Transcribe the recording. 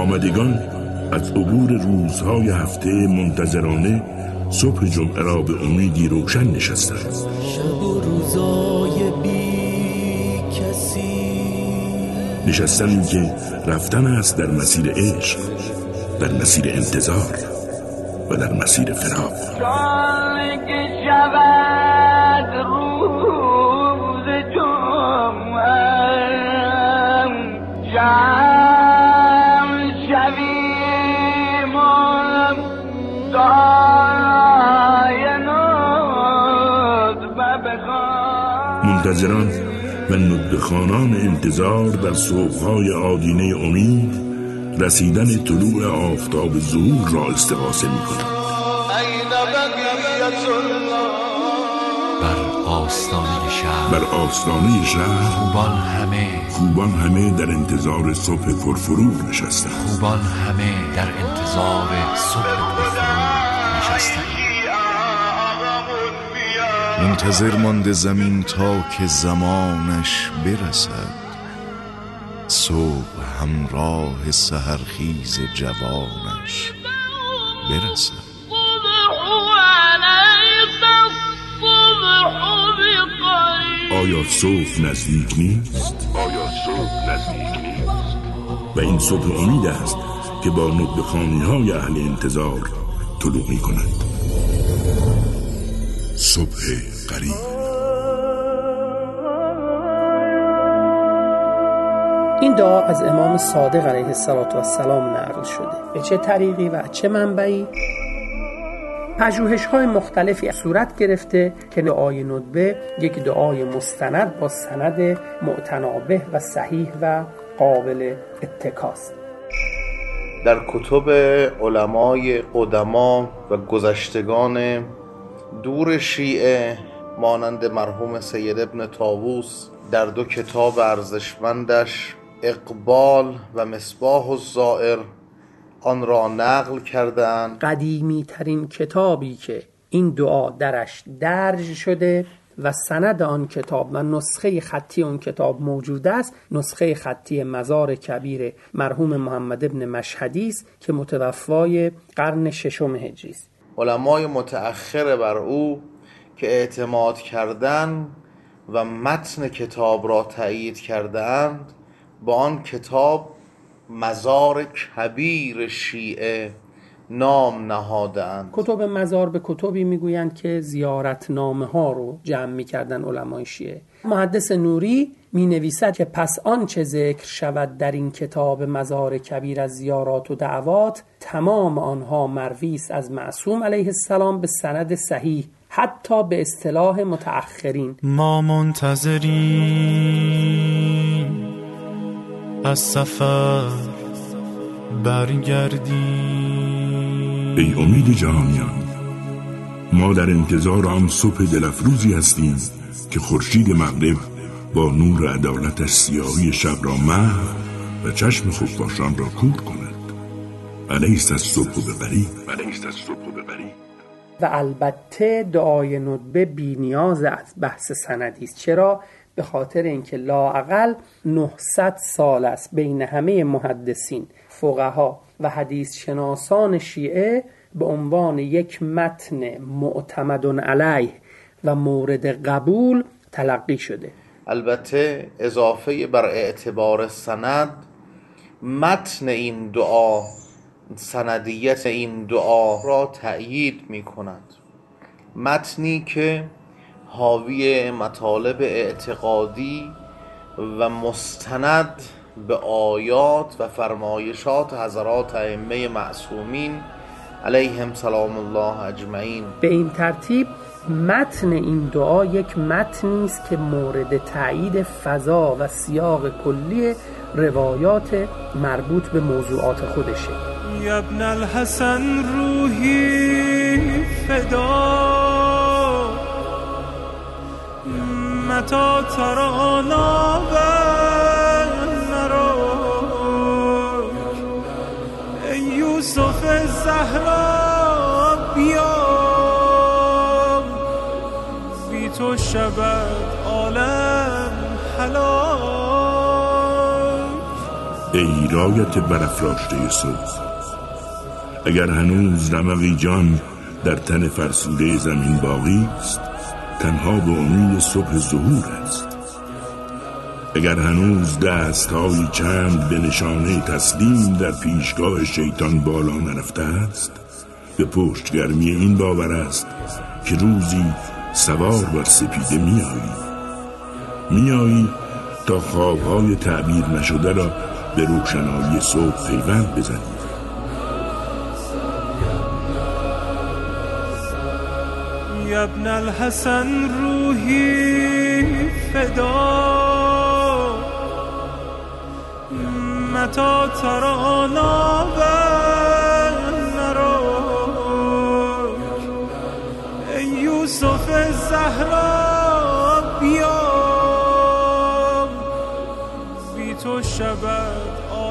آمدگان از عبور روزهای هفته منتظرانه صبح جمعه را به امیدی روشن نشستند. شب و روزای بی کسی، نشستن که رفتن است در مسیر عشق، در مسیر انتظار و در مسیر فراق. چون که شود روز جمعه، جمع شویم دعای ندبه بخوان. منتظران و ندبه‌خوانان انتظار در صبح‌های آدینه امید رسیدن طلوع آفتاب ظهور را استغاثه می‌کنند. بر آستانه شهر خوبان همه در انتظار صبح پرفروغ نشستند. منتظر مانده زمین تا که زمانش برسد، صبح همراه سحرخیز جوانش برسد. آیا صبح نزدیک نیست؟ و این صبح امید است که با ندبه‌خوانی‌های اهل انتظار طلوع می‌کند. صبح قریب. این دعا از امام صادق علیه السلام نقل شده. به چه طریقی و چه منبعی؟ پژوهش‌های مختلفی صورت گرفته که دعای ندبه یک دعای مستند با سند معتنابه و صحیح و قابل اتکاست. در کتب علمای قدما و گذشتگان دور شیعه مانند مرحوم سید ابن طاووس در دو کتاب ارزشمندش اقبال و مصباح الزائر آن را نقل کردند. قدیمی ترین کتابی که این دعا درش درج شده و سند آن کتاب و نسخه خطی آن کتاب موجود است، نسخه خطی مزار کبیر مرحوم محمد ابن مشهدی است که متوفای قرن ششم هجری است. علمای متأخر بر او که اعتماد کردند و متن کتاب را تأیید کردند با آن کتاب مزار کبیر شیعه نام نهادند. کتب مزار به کتبی میگویند که زیارتنامه ها رو جمع میکردن علمای شیعه. محدث نوری می نویسد که پس آنچه ذکر شود در این کتاب مزار کبیر از زیارات و دعوات، تمام آنها مروی است از معصوم علیه السلام به سند صحیح، حتی به اصطلاح متأخرین. ما منتظریم از سفر برگردیم. ای امید جهانیان، ما در انتظار آن صبح دلفروزی هستیم که خورشید مغرب با نور عدالتش سیاهی شب را محو و چشم خفاشان را کور کند. الیس الصبح بقریب. و البته دعای ندبه بی نیاز از بحث سندی است. چرا؟ به خاطر اینکه لااقل 900 سال است بین همه محدثین، فقها و حدیث شناسان شیعه به عنوان یک متن معتمد علیه و مورد قبول تلقی شده. البته اضافه بر اعتبار سند، متن این دعا سندیت این دعا را تأیید می کند. متنی که حاوی مطالب اعتقادی و مستند به آیات و فرمایشات حضرات ائمه معصومین علیهم سلام الله اجمعین. به این ترتیب متن این دعا یک متنی است که مورد تأیید فضا و سیاق کلی روایات مربوط به موضوعات خودشه. یا ابن الحسن روحی فدا متا ترانا و نراک، ای یوسف زهرا بیا، بی تو شبت عالم هلاک. ای رایت برافراشته صبح، اگر هنوز رمقی جان در تن فرسوده زمین باقی است، تنها به امید صبح ظهور است. اگر هنوز دست‌های چند به نشانه تسلیم در پیشگاه شیطان بالا نرفته است، به پشتگرمی این باور است که روزی سوار بر سپیده میایی تا خوابهای تعبیر نشده را به روشنایی صبح پیوند بزنی. یا ابن الحسن روحی فدا متا ترانا و نرا ای یوسف زهرا بیا بی تو شبت